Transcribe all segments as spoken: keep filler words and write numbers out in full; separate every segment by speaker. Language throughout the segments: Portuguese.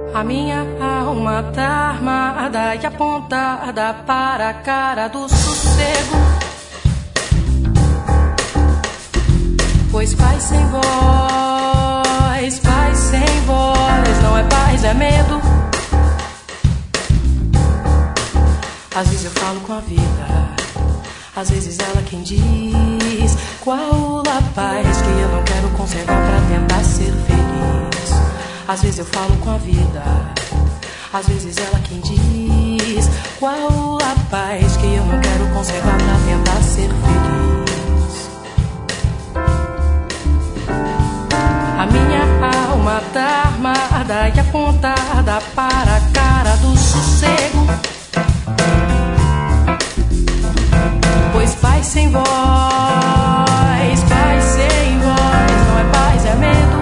Speaker 1: A minha alma tá armada e apontada para a cara do sossego. Pois paz sem voz, paz sem voz, não é paz, é medo. Às vezes eu falo com a vida, às vezes ela quem diz qual a paz que eu não quero conservar pra tentar ser feliz. Às vezes eu falo com a vida, às vezes ela quem diz qual a paz que eu não quero conservar pra tentar ser feliz. A minha alma tá armada e apontada para a cara do sossego. Pois paz sem voz, paz sem voz, não é paz, é medo.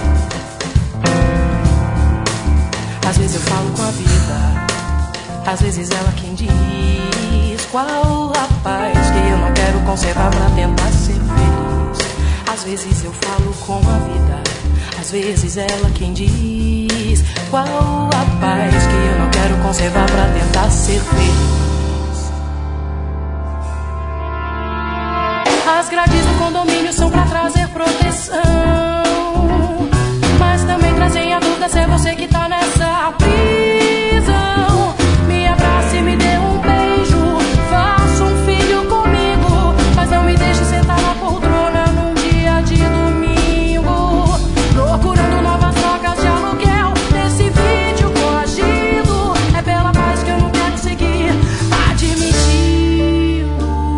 Speaker 1: Às vezes eu falo com a vida, às vezes ela quem diz qual a paz que eu não quero conservar pra tentar ser feliz. Às vezes eu falo com a vida, às vezes ela quem diz qual a paz que eu não quero conservar pra tentar ser feliz. As grades do condomínio são pra trazer proteção, mas também trazem a dúvida se é você que tá nessa prisão. Me abrace e me dê um beijo, faça um filho comigo, mas não me deixe sentar na poltrona num dia de domingo, procurando novas trocas de aluguel nesse vídeo coagido. É pela paz que eu não quero seguir admitindo.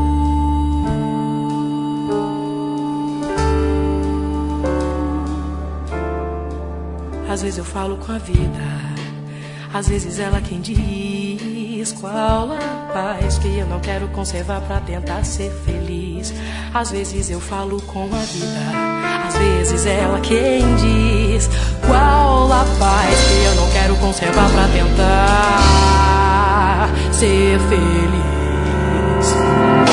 Speaker 1: Às vezes eu falo com a vida, às vezes ela quem diz qual a paz que eu não quero conservar pra tentar ser feliz. Às vezes eu falo com a vida, às vezes ela quem diz qual a paz que eu não quero conservar pra tentar ser feliz.